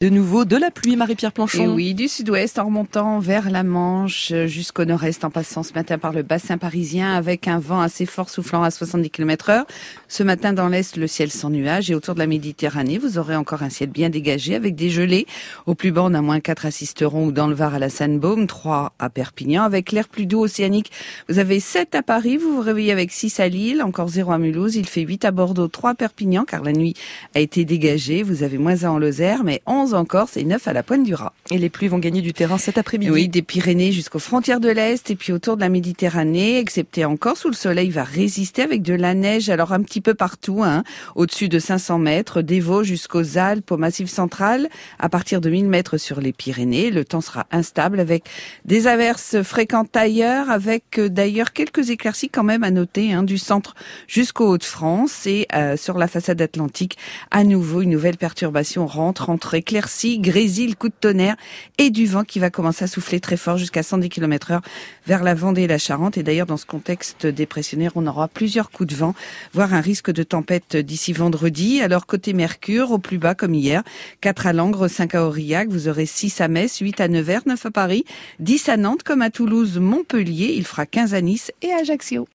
De nouveau, de la pluie, Marie-Pierre Planchon. Et oui, du sud-ouest en remontant vers la Manche jusqu'au nord-est en passant ce matin par le bassin parisien avec un vent assez fort soufflant à 70 km/h. Ce matin dans l'est, le ciel sans nuages et autour de la Méditerranée, vous aurez encore un ciel bien dégagé avec des gelées. Au plus bas, on a -4 à Sisteron ou dans le Var à la Sainte-Baume, 3 à Perpignan. Avec l'air plus doux océanique, vous avez 7 à Paris, vous vous réveillez avec 6 à Lille, encore 0 à Mulhouse, il fait 8 à Bordeaux, 3 à Perpignan car la nuit a été dégagée. Vous avez -1 en Lozère, mais 11 en Corse et 9 à la Pointe du Raz. Et les pluies vont gagner du terrain cet après-midi. Oui, des Pyrénées jusqu'aux frontières de l'Est et puis autour de la Méditerranée, excepté en Corse où le soleil va résister avec de la neige, alors un petit peu partout, au-dessus de 500 mètres, des Vosges jusqu'aux Alpes, au Massif central, à partir de 1000 mètres sur les Pyrénées. Le temps sera instable avec des averses fréquentes ailleurs, avec d'ailleurs quelques éclaircies quand même à noter, du centre jusqu'aux Hauts-de-France et sur la façade atlantique, à nouveau une nouvelle perturbation rentre entre éclaircies, grésil, coup de tonnerre et du vent qui va commencer à souffler très fort jusqu'à 110 km/h vers la Vendée et la Charente. Et d'ailleurs, dans ce contexte dépressionnaire, on aura plusieurs coups de vent, voire un risque de tempête d'ici vendredi. Alors, côté Mercure, au plus bas comme hier, 4 à Langres, 5 à Aurillac, vous aurez 6 à Metz, 8 à Nevers, 9 à Paris, 10 à Nantes comme à Toulouse, Montpellier. Il fera 15 à Nice et à Ajaccio.